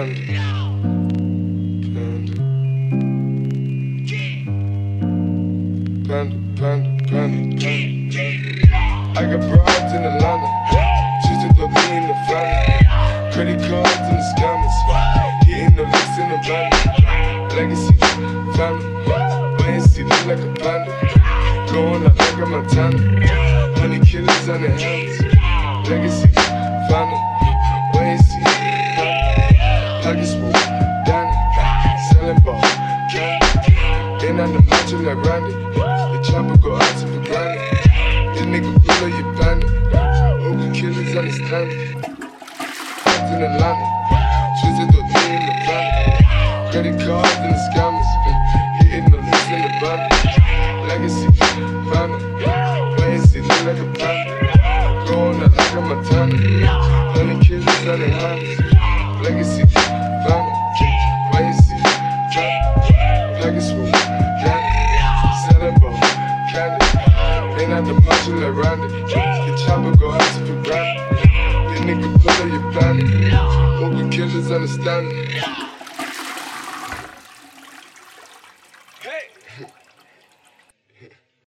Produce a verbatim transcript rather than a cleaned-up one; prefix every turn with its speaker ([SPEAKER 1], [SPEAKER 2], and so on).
[SPEAKER 1] Panda. Panda, panda, panda, panda. I got broads in Atlanta, just to throw me in the family. Credit cards in the scammers, hitting the licks in the van. Legacy, family, wait and see, look like a panda. Going out like a Montana, honey killers on their hands. Legacy, family, wait and see, family. Pockets full, Danny, selling ball, candy. Ain't on the macho like Randy. Chopper go out to the granny. This nigga pull up your bandit. Open killers understand me. Fucked in Atlanta, twisted the me in the van. Credit cards and the scammers, hitting the list in the van. Legacy, family, wait and see, look like a panda. Going out like a Montana, honey killers on their hands. Legacy, family, wait and see, family. Legacy, ain't at the punching like Randy. The chopper go out to the granny. This nigga pull up your bandit. Hope the killers understand me.